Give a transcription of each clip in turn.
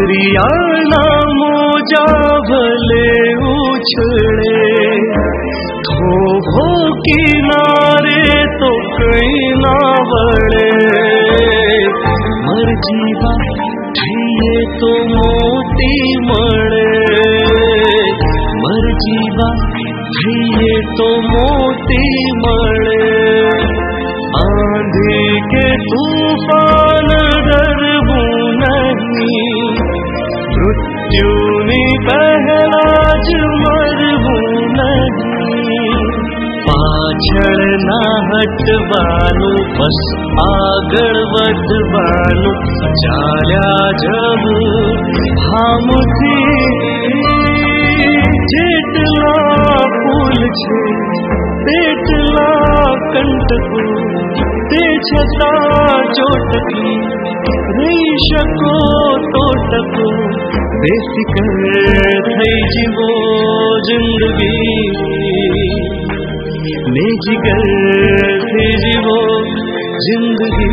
रियाना मोजा भले उछले, धोबो किनारे तो कहीं ना बड़े। मर्जीवा थिए तो मोती मळे, मर्जीवा थिए तो मोती मळे। आंधी के तूफान डरबू नहीं, मृत्युनी पहला ज मरबू नहीं। पाछळ ना हटवानु, बस आगळ વધવાનું। ચાલ્યા જવું હામથી, જેટલા ફૂલ છે તેટલા કંટકો, તે છતાં ચોટકી રહી શકો તો ટકો। બેફિકર થઈ જીવો જિંદગી, બેજીગર થઈ જીવો जिंदगी।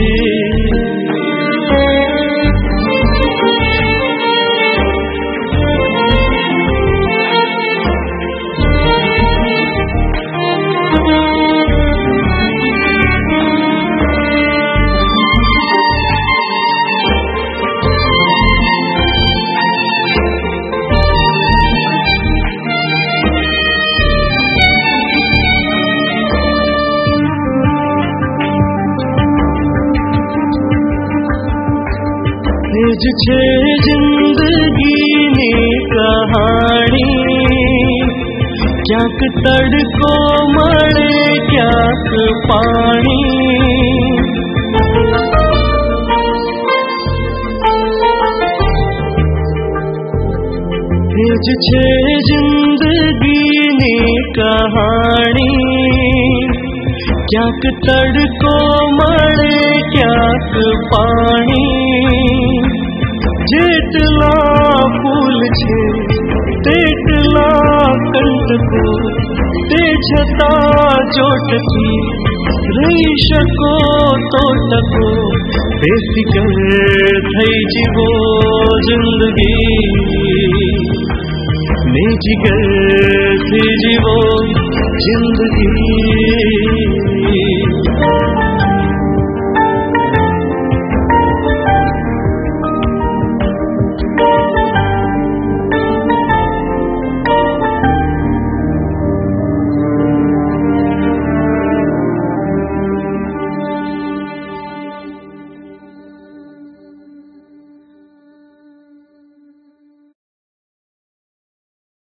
જ છે જિંદગીની કહાણી, ક્યાંક તડકો મળે ક્યાંક પાણી। જ છે જિંદગીની કહાણી, ક્યાંક તડકો મળે ક્યાંક પાણી। જેટલા ફૂલ છે તેટલા કંટકો, તે છતાં ચોટકી રહી શકો તો ટકો। બેફિકર થઈ જીવો જિંદગી, બેજીગર થઈ જીવો જિંદગી।